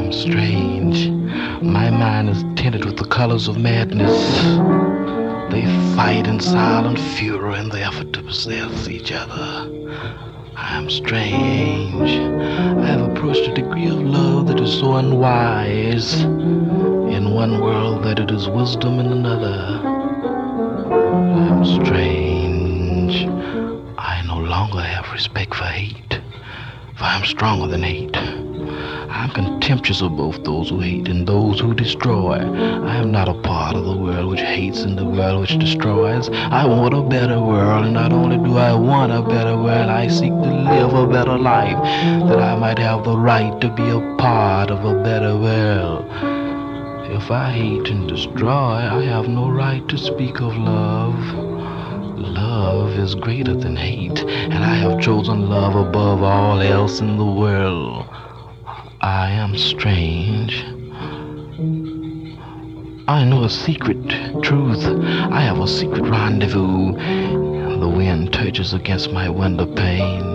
am strange. My mind is tinted with the colors of madness. They fight in silent fury in the effort to possess each other. I am strange. I have approached a degree of love that is so unwise. In one world that it is wisdom in another. I am strange. I no longer have respect for hate, for I am stronger than hate. I am contemptuous of both those who hate and those who destroy. I am not a part of the world which hates and the world which destroys. I want a better world, and not only do I want a better world, I seek to live a better life, that I might have the right to be a part of a better world. If I hate and destroy, I have no right to speak of love. Love is greater than hate, and I have chosen love above all else in the world. I am strange. I know a secret truth. I have a secret rendezvous. The wind touches against my window pane.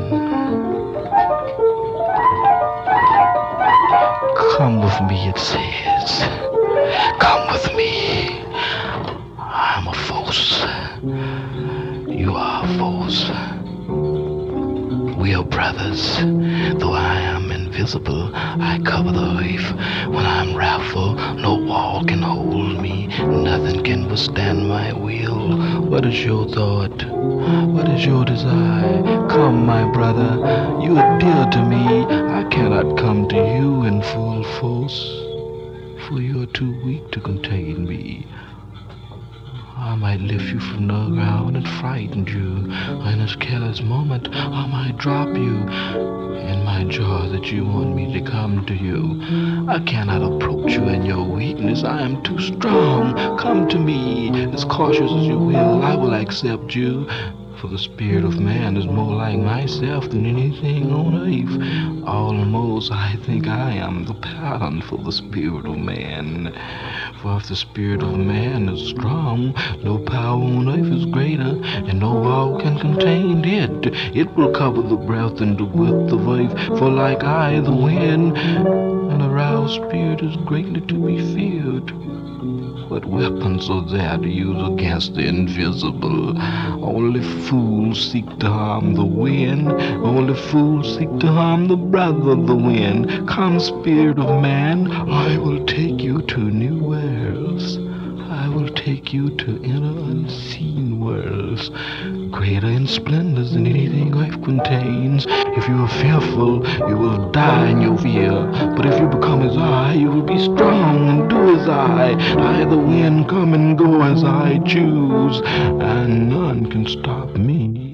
Come with me, it says. Come with me. I'm a force. You are a force. We are brothers. Though I am invisible, I cover the earth. When I'm wrathful, no wall can hold me. Nothing can withstand my will. What is your thought? What is your desire? Come, my brother. You are dear to me. I cannot come to you in full force, for you are too weak to contain me. I might lift you from the ground and frighten you. In this careless moment, I might drop you in my jaws that you want me to come to you. I cannot approach you in your weakness. I am too strong. Come to me, as cautious as you will. I will accept you. For the spirit of man is more like myself than anything on earth. Almost I think I am the pattern for the spirit of man. For if the spirit of man is strong, no power on earth is greater, and no wall can contain it. It will cover the breadth and the width of earth, for like I, the wind, an aroused spirit is greatly to be feared. What weapons are there to use against the invisible? Only fools seek to harm the wind. Only fools seek to harm the brother of the wind. Come, spirit of man, I will take you to new worlds. I will take you to inner unseen worlds, greater in splendors than anything earth contains. If you are fearful, you will die in your fear. But if you become as I, you will be strong and do as I. I, the wind, come and go as I choose, and none can stop me.